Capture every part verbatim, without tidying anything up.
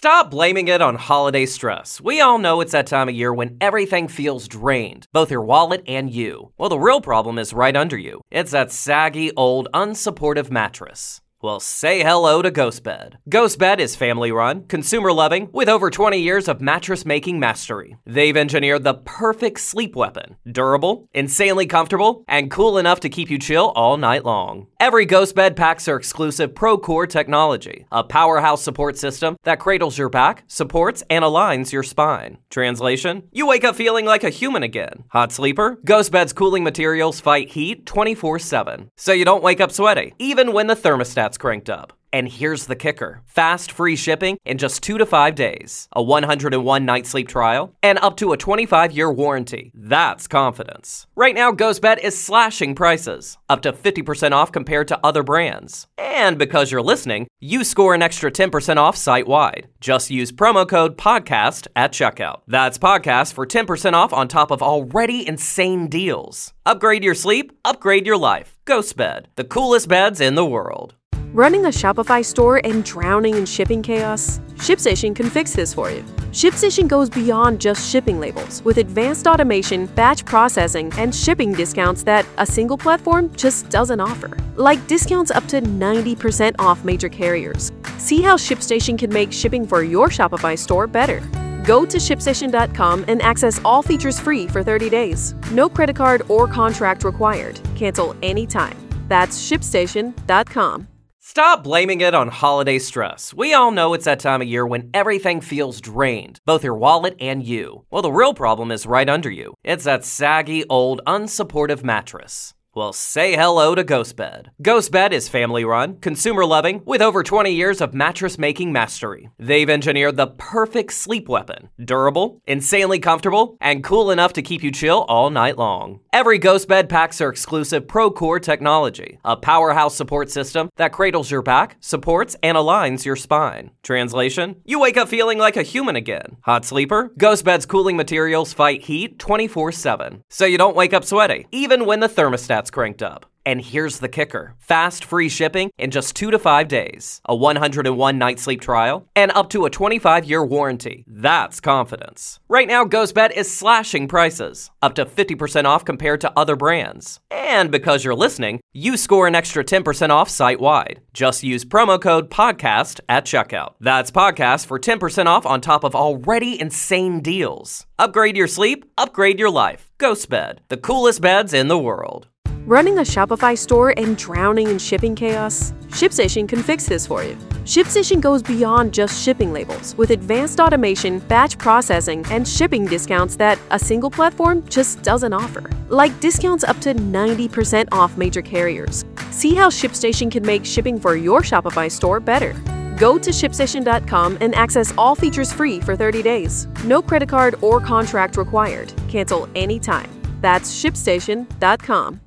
Stop blaming it on holiday stress. We all know it's that time of year when everything feels drained, both your wallet and you. Well, the real problem is right under you. It's that saggy, old, unsupportive mattress. Well, say hello to GhostBed. GhostBed is family-run, consumer-loving, with over twenty years of mattress-making mastery. They've engineered the perfect sleep weapon. Durable, insanely comfortable, and cool enough to keep you chill all night long. Every GhostBed packs their exclusive ProCore technology, a powerhouse support system that cradles your back, supports, and aligns your spine. Translation? You wake up feeling like a human again. Hot sleeper? GhostBed's cooling materials fight heat twenty-four seven, so you don't wake up sweaty, even when the thermostat's cranked up. And here's the kicker. Fast, free shipping in just two to five days, a one hundred one night sleep trial, and up to a twenty-five year warranty. That's confidence. Right now, GhostBed is slashing prices, up to fifty percent off compared to other brands. And because you're listening, you score an extra ten percent off site-wide. Just use promo code PODCAST at checkout. That's PODCAST for ten percent off on top of already insane deals. Upgrade your sleep, upgrade your life. GhostBed, the coolest beds in the world. Running a Shopify store and drowning in shipping chaos? ShipStation can fix this for you. ShipStation goes beyond just shipping labels with advanced automation, batch processing, and shipping discounts that a single platform just doesn't offer. Like discounts up to ninety percent off major carriers. See how ShipStation can make shipping for your Shopify store better. Go to ship station dot com and access all features free for thirty days. No credit card or contract required. Cancel anytime. That's ship station dot com. Stop blaming it on holiday stress. We all know it's that time of year when everything feels drained, both your wallet and you. Well, the real problem is right under you. It's that saggy, old, unsupportive mattress. Well, say hello to GhostBed. GhostBed is family-run, consumer-loving, with over twenty years of mattress-making mastery. They've engineered the perfect sleep weapon. Durable, insanely comfortable, and cool enough to keep you chill all night long. Every GhostBed packs their exclusive ProCore technology, a powerhouse support system that cradles your back, supports, and aligns your spine. Translation? You wake up feeling like a human again. Hot sleeper? GhostBed's cooling materials fight heat twenty-four seven, so you don't wake up sweaty, even when the thermostat's cranked up. And here's the kicker. Fast, free shipping in just two to five days, a one hundred one night sleep trial, and up to a twenty-five year warranty. That's confidence. Right now, GhostBed is slashing prices, up to fifty percent off compared to other brands. And because you're listening, you score an extra ten percent off site-wide. Just use promo code PODCAST at checkout. That's PODCAST for ten percent off on top of already insane deals. Upgrade your sleep, upgrade your life. GhostBed, the coolest beds in the world. Running a Shopify store and drowning in shipping chaos? ShipStation can fix this for you. ShipStation goes beyond just shipping labels with advanced automation, batch processing, and shipping discounts that a single platform just doesn't offer. Like discounts up to ninety percent off major carriers. See how ShipStation can make shipping for your Shopify store better. Go to ship station dot com and access all features free for thirty days. No credit card or contract required. Cancel anytime. That's ship station dot com.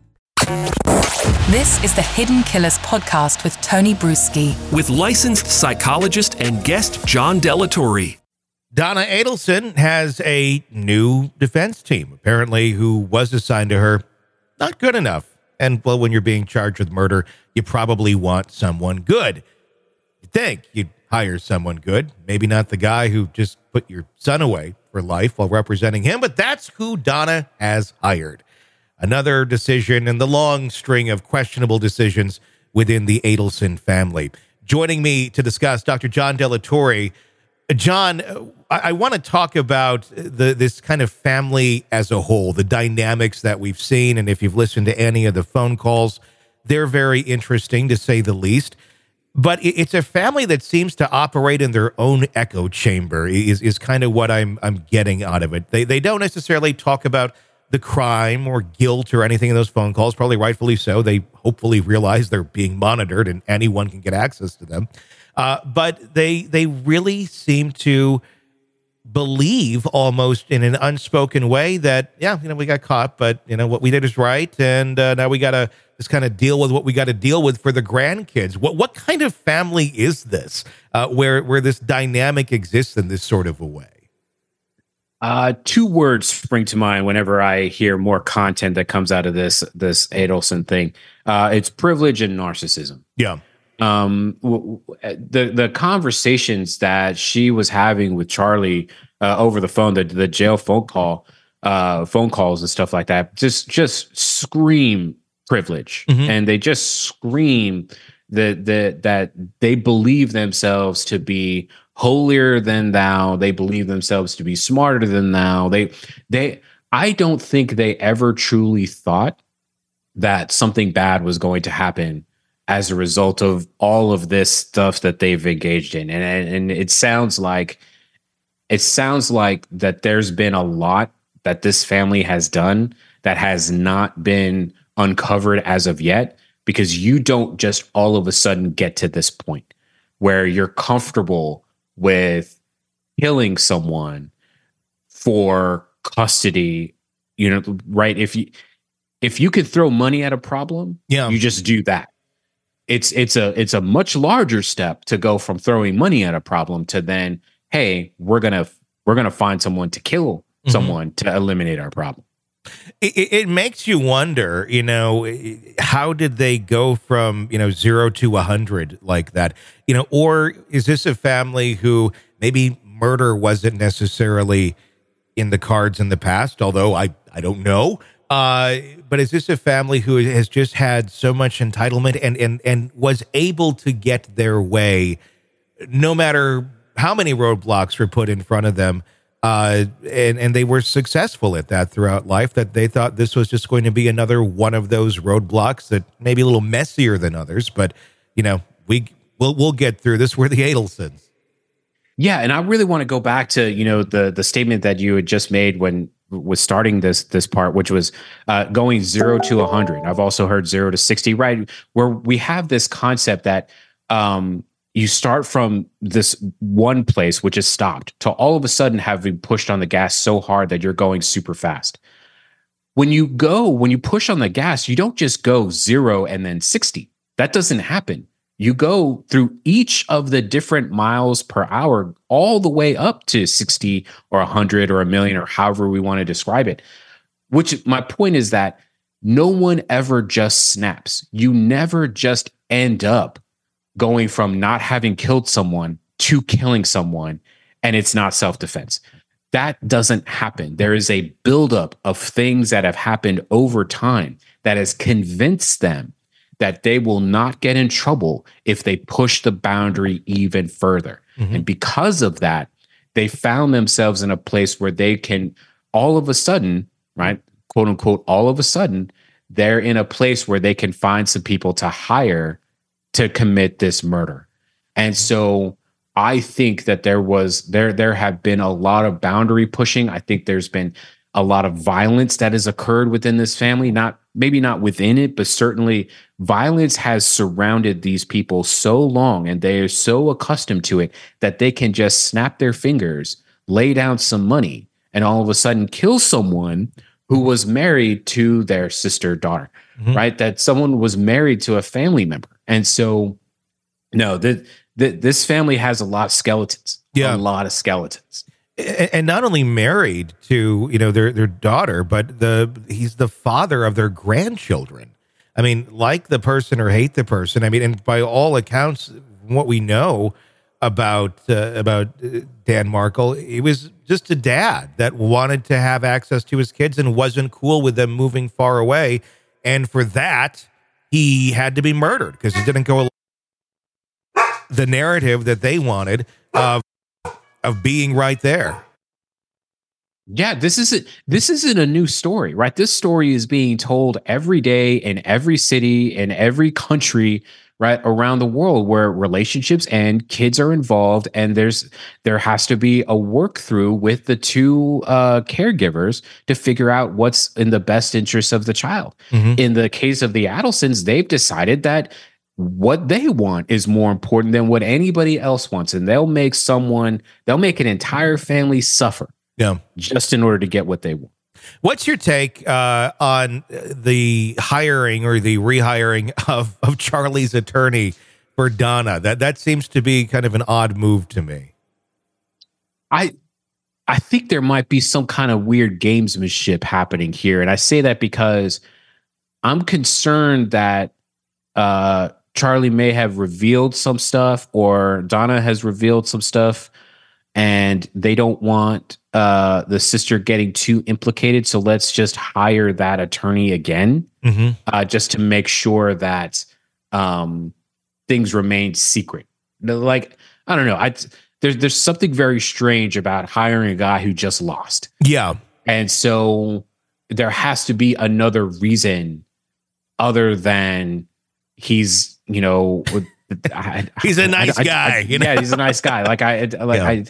This is the Hidden Killers podcast with Tony Brueski. With licensed psychologist and guest John Delatorre. Donna Adelson has a new defense team, apparently, who was assigned to her. Not good enough. And, well, when you're being charged with murder, you probably want someone good. You'd think you'd hire someone good. Maybe not the guy who just put your son away for life while representing him, but that's who Donna has hired. Another decision in the long string of questionable decisions within the Adelson family. Joining me to discuss, Doctor John Delatorre. John, I, I want to talk about the this kind of family as a whole, the dynamics that we've seen. And if you've listened to any of the phone calls, they're very interesting, to say the least. But it, it's a family that seems to operate in their own echo chamber, is, is kind of what I'm I'm getting out of it. They They don't necessarily talk about the crime or guilt or anything in those phone calls, probably rightfully so. They hopefully realize they're being monitored and anyone can get access to them. Uh, but they they really seem to believe almost in an unspoken way that, yeah, you know, we got caught, but, you know, what we did is right. And uh, now we got to just kind of deal with what we got to deal with for the grandkids. What what kind of family is this uh, where, where this dynamic exists in this sort of a way? Uh, two words spring to mind whenever I hear more content that comes out of this this Adelson thing. Uh, it's privilege and narcissism. Yeah. Um, w- w- the the conversations that she was having with Charlie uh, over the phone, the the jail phone call, uh, phone calls and stuff like that, just just scream privilege, Mhm. and they just scream that that that they believe themselves to be holier than thou. They believe themselves to be smarter than thou. They they. I don't think they ever truly thought that something bad was going to happen as a result of all of this stuff that they've engaged in. And, and, and it sounds like it sounds like that there's been a lot that this family has done that has not been uncovered as of yet, because you don't just all of a sudden get to this point where you're comfortable with killing someone for custody, you know, right? If you if you could throw money at a problem, Yeah. you just do that. It's it's a it's a much larger step to go from throwing money at a problem to then, hey, we're gonna we're gonna find someone to kill Mhm. someone to eliminate our problem. It, it it makes you wonder, you know, how did they go from, you know, zero to a hundred like that? You know, or is this a family who maybe murder wasn't necessarily in the cards in the past, although I, I don't know. Uh, but is this a family who has just had so much entitlement and, and, and was able to get their way no matter how many roadblocks were put in front of them? Uh, and, and they were successful at that throughout life, that they thought this was just going to be another one of those roadblocks that maybe a little messier than others. But, you know, we, we'll, we'll get through this. We're the Adelsons. Yeah, and I really want to go back to, you know, the the statement that you had just made when was starting this this part, which was uh, going zero to a hundred. I've also heard zero to sixty, right? Where we have this concept that um, you start from this one place, which is stopped, to all of a sudden having pushed on the gas so hard that you're going super fast. When you go, when you push on the gas, you don't just go zero and then sixty. That doesn't happen. You go through each of the different miles per hour all the way up to sixty or one hundred or a million or however we want to describe it. Which my point is that no one ever just snaps. You never just end up going from not having killed someone to killing someone, and it's not self-defense. That doesn't happen. There is a buildup of things that have happened over time that has convinced them that they will not get in trouble if they push the boundary even further. Mm-hmm. And because of that, they found themselves in a place where they can all of a sudden, right, quote unquote, all of a sudden, they're in a place where they can find some people to hire to commit this murder. And so I think that there was, there, there have been a lot of boundary pushing. I think there's been a lot of violence that has occurred within this family, not maybe not within it, but certainly violence has surrounded these people so long and they are so accustomed to it that they can just snap their fingers, lay down some money, and all of a sudden kill someone who was married to their sister daughter, mm-hmm. right? That someone was married to a family member. And so, no, the, the, this family has a lot of skeletons, yeah. a lot of skeletons. And not only married to, you know, their their daughter, but the he's the father of their grandchildren. I mean, like the person or hate the person. I mean, and by all accounts, what we know about uh, about Dan Markel, he was just a dad that wanted to have access to his kids and wasn't cool with them moving far away. And for that, he had to be murdered because he didn't go along the narrative that they wanted of of being right there. Yeah, this isn't this isn't a new story, right? This story is being told every day in every city, in every country, right, around the world, where relationships and kids are involved, and there's there has to be a work through with the two uh, caregivers to figure out what's in the best interest of the child. Mm-hmm. In the case of the Adelsons, they've decided that what they want is more important than what anybody else wants, and they'll make someone, they'll make an entire family suffer, yeah, just in order to get what they want. What's your take uh, on the hiring or the rehiring of of Charlie's attorney for Donna? That that seems to be kind of an odd move to me. I I think there might be some kind of weird gamesmanship happening here, and I say that because I'm concerned that uh, Charlie may have revealed some stuff, or Donna has revealed some stuff, and they don't want uh, the sister getting too implicated. So let's just hire that attorney again, mm-hmm. uh, just to make sure that um, things remain secret. Like, I don't know. I there's there's something very strange about hiring a guy who just lost. Yeah, and so there has to be another reason other than he's, you know, I, he's a nice I, guy. I, I, you know? Yeah, he's a nice guy. Like I, like yeah.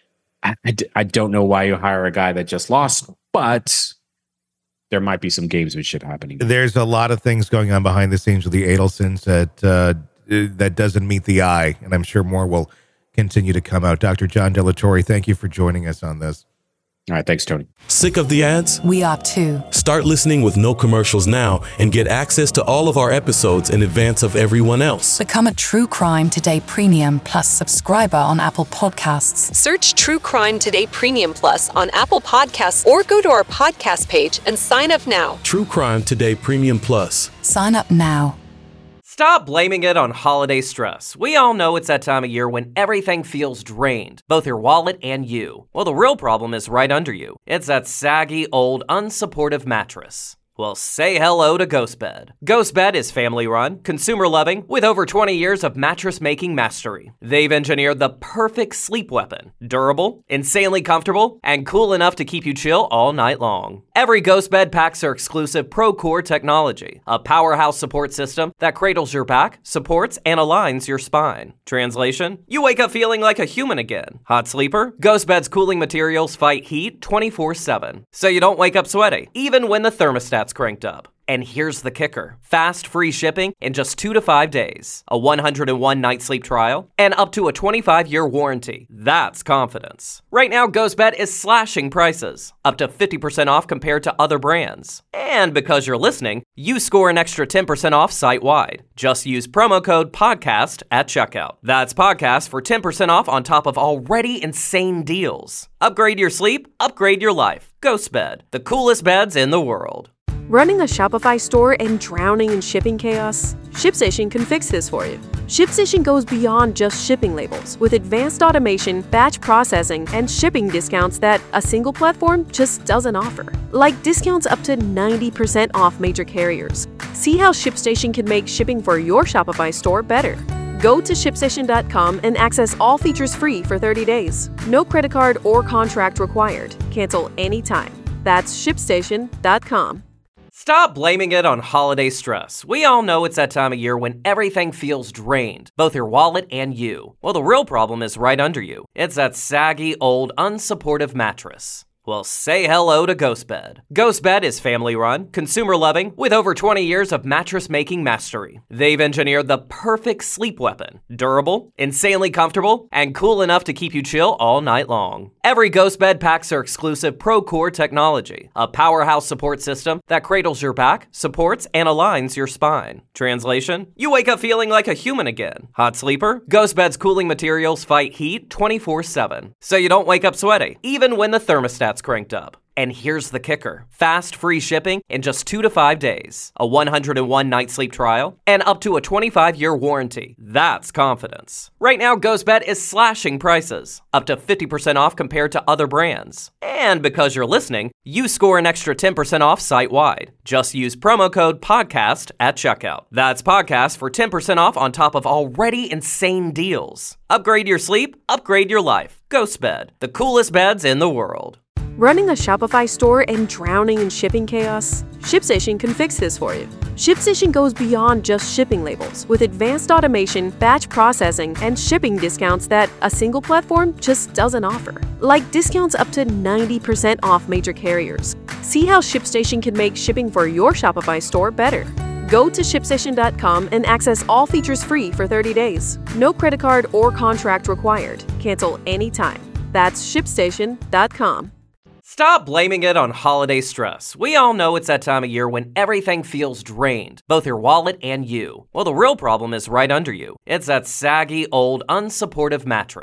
I, I, I don't know why you hire a guy that just lost, but there might be some gamesmanship happening. There's a lot of things going on behind the scenes with the Adelsons that uh, that doesn't meet the eye, and I'm sure more will continue to come out. Doctor John Delatorre, thank you for joining us on this. All right, thanks, Tony. Sick of the ads? We are too. Start listening with no commercials now and get access to all of our episodes in advance of everyone else. Become a True Crime Today Premium Plus subscriber on Apple Podcasts. Search True Crime Today Premium Plus on Apple Podcasts or go to our podcast page and sign up now. True Crime Today Premium Plus. Sign up now. Stop blaming it on holiday stress. We all know it's that time of year when everything feels drained, both your wallet and you. Well, the real problem is right under you. It's that saggy, old, unsupportive mattress. Well, say hello to GhostBed. GhostBed is family-run, consumer-loving, with over twenty years of mattress-making mastery. They've engineered the perfect sleep weapon. Durable, insanely comfortable, and cool enough to keep you chill all night long. Every GhostBed packs their exclusive ProCore technology, a powerhouse support system that cradles your back, supports, and aligns your spine. Translation, you wake up feeling like a human again. Hot sleeper? GhostBed's cooling materials fight heat twenty-four seven, so you don't wake up sweaty, even when the thermostat's cranked up. And here's the kicker. Fast, free shipping in just two to five days. A one hundred one night sleep trial, and up to a twenty-five year warranty. That's confidence. Right now, GhostBed is slashing prices. Up to fifty percent off compared to other brands. And because you're listening, you score an extra ten percent off site-wide. Just use promo code PODCAST at checkout. That's PODCAST for ten percent off on top of already insane deals. Upgrade your sleep, upgrade your life. GhostBed, the coolest beds in the world. Running a Shopify store and drowning in shipping chaos? ShipStation can fix this for you. ShipStation goes beyond just shipping labels with advanced automation, batch processing, and shipping discounts that a single platform just doesn't offer. Like discounts up to ninety percent off major carriers. See how ShipStation can make shipping for your Shopify store better. Go to ship station dot com and access all features free for thirty days. No credit card or contract required. Cancel anytime. That's ship station dot com. Stop blaming it on holiday stress. We all know it's that time of year when everything feels drained, both your wallet and you. Well, the real problem is right under you. It's that saggy, old, unsupportive mattress. Well, say hello to GhostBed. GhostBed is family-run, consumer-loving, with over twenty years of mattress-making mastery. They've engineered the perfect sleep weapon. Durable, insanely comfortable, and cool enough to keep you chill all night long. Every GhostBed packs their exclusive ProCore technology, a powerhouse support system that cradles your back, supports, and aligns your spine. Translation, you wake up feeling like a human again. Hot sleeper? GhostBed's cooling materials fight heat twenty-four seven, so you don't wake up sweaty, even when the thermostat cranked up. And here's the kicker. Fast, free shipping in just two to five days. A one hundred one night sleep trial, and up to a twenty-five year warranty. That's confidence. Right now, GhostBed is slashing prices. Up to fifty percent off compared to other brands. And because you're listening, you score an extra ten percent off site-wide. Just use promo code PODCAST at checkout. That's PODCAST for ten percent off on top of already insane deals. Upgrade your sleep, upgrade your life. GhostBed, the coolest beds in the world. Running a Shopify store and drowning in shipping chaos? ShipStation can fix this for you. ShipStation goes beyond just shipping labels with advanced automation, batch processing, and shipping discounts that a single platform just doesn't offer. Like discounts up to ninety percent off major carriers. See how ShipStation can make shipping for your Shopify store better. Go to ship station dot com and access all features free for thirty days. No credit card or contract required. Cancel anytime. That's ship station dot com. Stop blaming it on holiday stress. We all know it's that time of year when everything feels drained, both your wallet and you. Well, the real problem is right under you. It's that saggy, old, unsupportive mattress.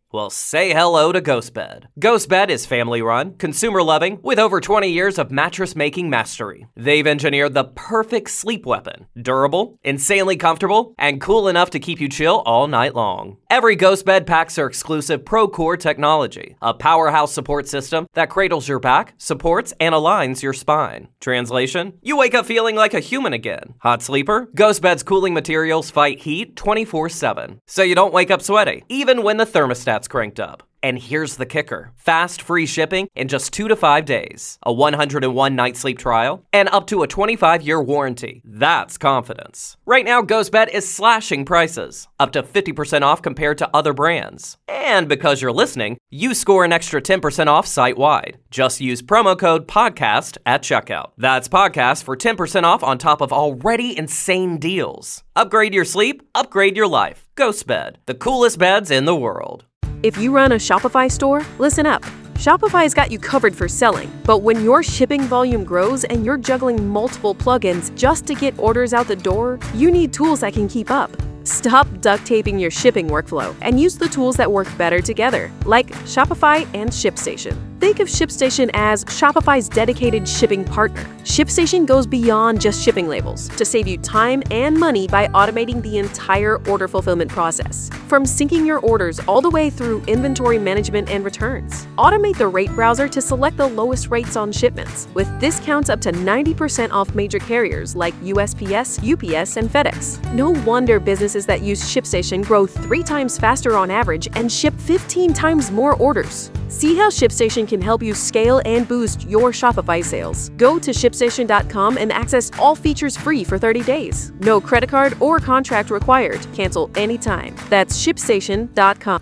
Well, say hello to GhostBed. GhostBed is family-run, consumer-loving, with over twenty years of mattress-making mastery. They've engineered the perfect sleep weapon. Durable, insanely comfortable, and cool enough to keep you chill all night long. Every GhostBed packs their exclusive ProCore technology, a powerhouse support system that cradles your back, supports, and aligns your spine. Translation: you wake up feeling like a human again. Hot sleeper? GhostBed's cooling materials fight heat twenty-four seven, so you don't wake up sweaty, even when the thermostat's cranked up. And here's the kicker. Fast, free shipping in just two to five days, a one hundred one night sleep trial, and up to a twenty-five year warranty. That's confidence. Right now, GhostBed is slashing prices, up to fifty percent off compared to other brands. And because you're listening, you score an extra ten percent off site-wide. Just use promo code PODCAST at checkout. That's PODCAST for ten percent off on top of already insane deals. Upgrade your sleep, upgrade your life. GhostBed, the coolest beds in the world. If you run a Shopify store, listen up. Shopify's got you covered for selling, but when your shipping volume grows and you're juggling multiple plugins just to get orders out the door, you need tools that can keep up. Stop duct taping your shipping workflow and use the tools that work better together, like Shopify and ShipStation. Think of ShipStation as Shopify's dedicated shipping partner. ShipStation goes beyond just shipping labels to save you time and money by automating the entire order fulfillment process, from syncing your orders all the way through inventory management and returns. Automate the rate browser to select the lowest rates on shipments, with discounts up to ninety percent off major carriers like U S P S, U P S, and FedEx. No wonder businesses that use ShipStation grow three times faster on average and ship fifteen times more orders. See how ShipStation can help you scale and boost your Shopify sales. Go to ship station dot com and access all features free for thirty days. No credit card or contract required. Cancel anytime. That's ship station dot com.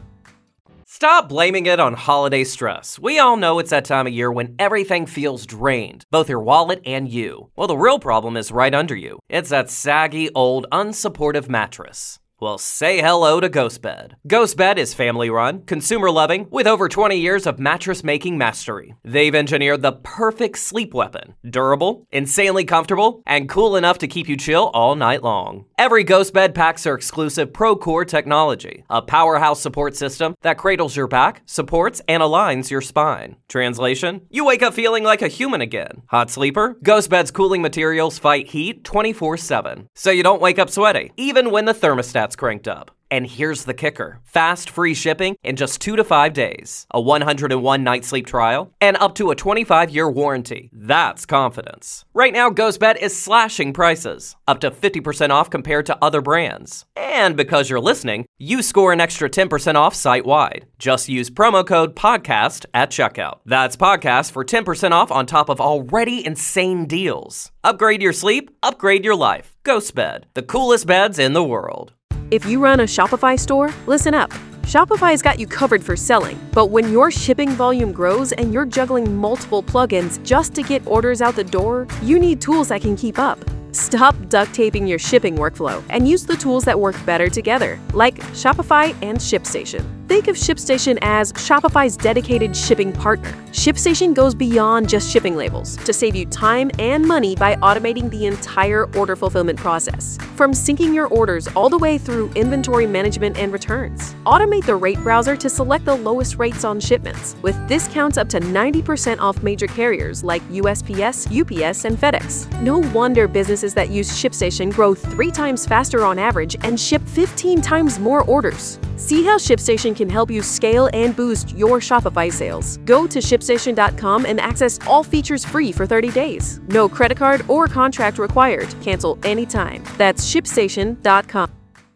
Stop blaming it on holiday stress. We all know it's that time of year when everything feels drained, both your wallet and you. Well, the real problem is right under you. It's that saggy, old, unsupportive mattress. Well, say hello to GhostBed. GhostBed is family-run, consumer-loving, with over twenty years of mattress-making mastery. They've engineered the perfect sleep weapon. Durable, insanely comfortable, and cool enough to keep you chill all night long. Every GhostBed packs their exclusive ProCore technology, a powerhouse support system that cradles your back, supports, and aligns your spine. Translation: you wake up feeling like a human again. Hot sleeper? GhostBed's cooling materials fight heat twenty-four seven, so you don't wake up sweaty, even when the thermostat cranked up. And here's the kicker. Fast, free shipping in just two to five days, a one hundred one night sleep trial, and up to a twenty-five year warranty. That's confidence. Right now, GhostBed is slashing prices, up to fifty percent off compared to other brands. And because you're listening, you score an extra ten percent off site-wide. Just use promo code PODCAST at checkout. That's PODCAST for ten percent off on top of already insane deals. Upgrade your sleep, upgrade your life. GhostBed, the coolest beds in the world. If you run a Shopify store, listen up. Shopify's got you covered for selling, but when your shipping volume grows and you're juggling multiple plugins just to get orders out the door, you need tools that can keep up. Stop duct taping your shipping workflow and use the tools that work better together, like Shopify and ShipStation. Think of ShipStation as Shopify's dedicated shipping partner. ShipStation goes beyond just shipping labels to save you time and money by automating the entire order fulfillment process, from syncing your orders all the way through inventory management and returns. Automate the rate browser to select the lowest rates on shipments, with discounts up to ninety percent off major carriers like U S P S, U P S, and FedEx. No wonder businesses that use ShipStation grow three times faster on average and ship fifteen times more orders. See how ShipStation can help you scale and boost your Shopify sales. Go to ship station dot com and access all features free for thirty days. No credit card or contract required. Cancel anytime. That's ship station dot com.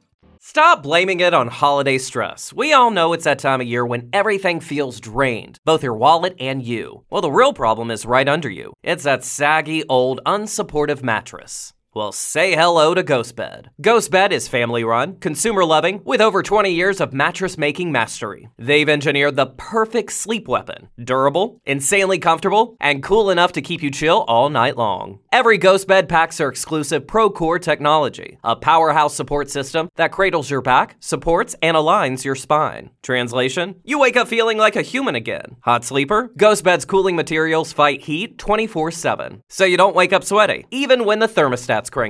Stop blaming it on holiday stress. We all know it's that time of year when everything feels drained, both your wallet and you. Well, the real problem is right under you. It's that saggy, old, unsupportive mattress. Well, say hello to GhostBed. GhostBed is family-run, consumer-loving, with over twenty years of mattress-making mastery. They've engineered the perfect sleep weapon. Durable, insanely comfortable, and cool enough to keep you chill all night long. Every GhostBed packs their exclusive ProCore technology, a powerhouse support system that cradles your back, supports, and aligns your spine. Translation: you wake up feeling like a human again. Hot sleeper? GhostBed's cooling materials fight heat twenty-four seven, so you don't wake up sweaty, even when the thermostat cranked up.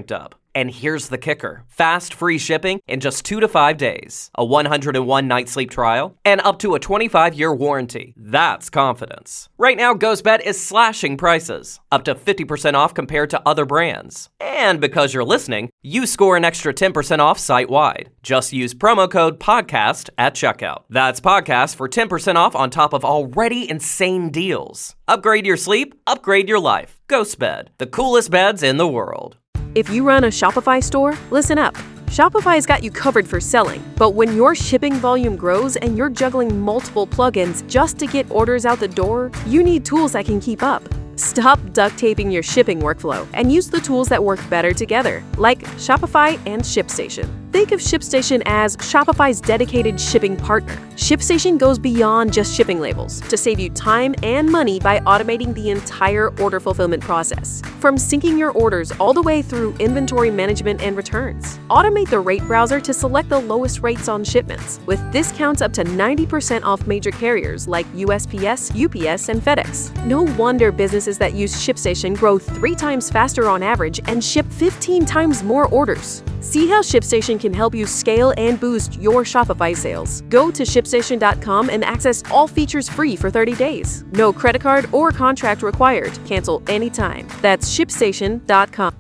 And here's the kicker. Fast, free shipping in just two to five days. A one hundred one night sleep trial, and up to a twenty-five year warranty. That's confidence. Right now, GhostBed is slashing prices. Up to fifty percent off compared to other brands. And because you're listening, you score an extra ten percent off site-wide. Just use promo code PODCAST at checkout. That's podcast for ten percent off on top of already insane deals. Upgrade your sleep, upgrade your life. GhostBed, the coolest beds in the world. If you run a Shopify store, listen up. Shopify's got you covered for selling, but when your shipping volume grows and you're juggling multiple plugins just to get orders out the door, you need tools that can keep up. Stop duct taping your shipping workflow and use the tools that work better together, like Shopify and ShipStation. Think of ShipStation as Shopify's dedicated shipping partner. ShipStation goes beyond just shipping labels to save you time and money by automating the entire order fulfillment process, from syncing your orders all the way through inventory management and returns. Automate the rate browser to select the lowest rates on shipments, with discounts up to ninety percent off major carriers like U S P S, U P S, and FedEx. No wonder businesses that use ShipStation grow three times faster on average and ship fifteen times more orders. See how ShipStation can help you scale and boost your Shopify sales. Go to ship station dot com and access all features free for thirty days. No credit card or contract required. Cancel anytime. That's ship station dot com.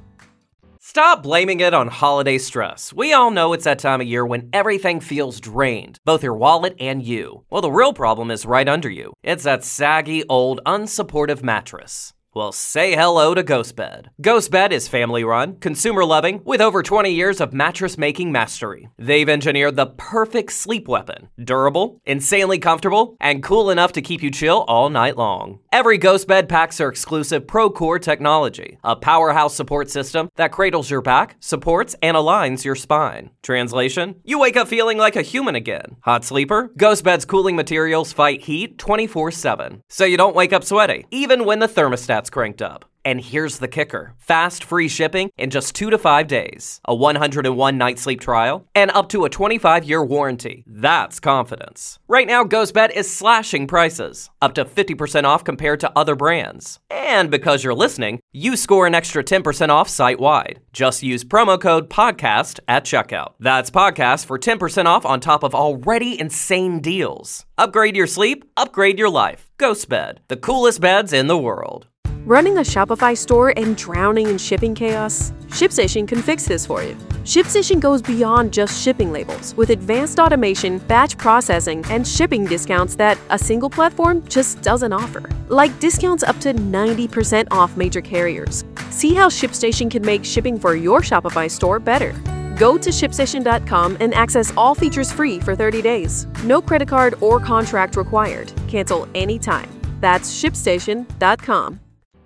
Stop blaming it on holiday stress. We all know it's that time of year when everything feels drained, both your wallet and you. Well, the real problem is right under you. It's that saggy, old, unsupportive mattress. Well, say hello to GhostBed. GhostBed is family-run, consumer-loving, with over twenty years of mattress-making mastery. They've engineered the perfect sleep weapon. Durable, insanely comfortable, and cool enough to keep you chill all night long. Every GhostBed packs their exclusive ProCore technology, a powerhouse support system that cradles your back, supports, and aligns your spine. Translation? You wake up feeling like a human again. Hot sleeper? GhostBed's cooling materials fight heat twenty-four seven, so you don't wake up sweaty, even when the thermostat's cranked up. And here's the kicker. Fast, free shipping in just two to five days. A one hundred one night sleep trial, and up to a twenty-five year warranty. That's confidence. Right now, GhostBed is slashing prices. Up to fifty percent off compared to other brands. And because you're listening, you score an extra ten percent off site-wide. Just use promo code PODCAST at checkout. That's podcast for ten percent off on top of already insane deals. Upgrade your sleep, upgrade your life. GhostBed, the coolest beds in the world. Running a Shopify store and drowning in shipping chaos? ShipStation can fix this for you. ShipStation goes beyond just shipping labels with advanced automation, batch processing, and shipping discounts that a single platform just doesn't offer. Like discounts up to ninety percent off major carriers. See how ShipStation can make shipping for your Shopify store better. Go to ship station dot com and access all features free for thirty days. No credit card or contract required. Cancel anytime. That's ship station dot com.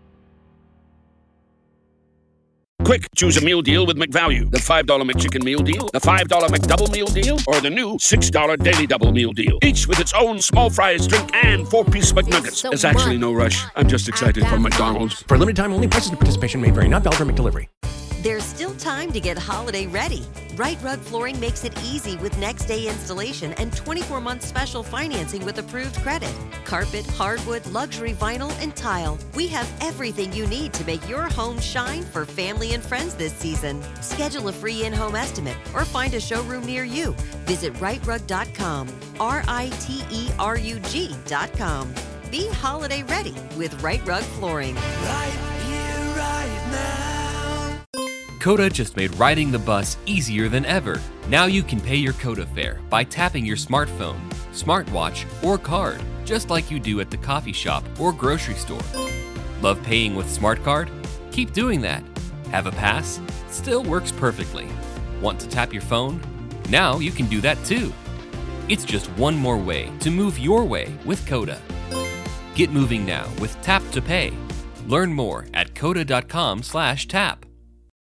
Quick, choose a meal deal with McValue. The five dollar McChicken meal deal, the five dollar McDouble meal deal, or the new six dollar Daily Double meal deal. Each with its own small fries, drink, and four-piece McNuggets. So There's actually no rush. I'm just excited for McDonald's. For limited time only, prices and participation may vary. Not valid for McDelivery. There's still time to get holiday ready. Right Rug Flooring makes it easy with next day installation and twenty-four month special financing with approved credit. Carpet, hardwood, luxury vinyl, and tile. We have everything you need to make your home shine for family and friends this season. Schedule a free in-home estimate or find a showroom near you. Visit right rug dot com. R I T E R U G dot com. Be holiday ready with Right Rug Flooring. Right here, right now. Coda just made riding the bus easier than ever. Now you can pay your Coda fare by tapping your smartphone, smartwatch, or card, just like you do at the coffee shop or grocery store. Love paying with SmartCard? Keep doing that. Have a pass? Still works perfectly. Want to tap your phone? Now you can do that too. It's just one more way to move your way with Coda. Get moving now with Tap to Pay. Learn more at coda dot com slash tap.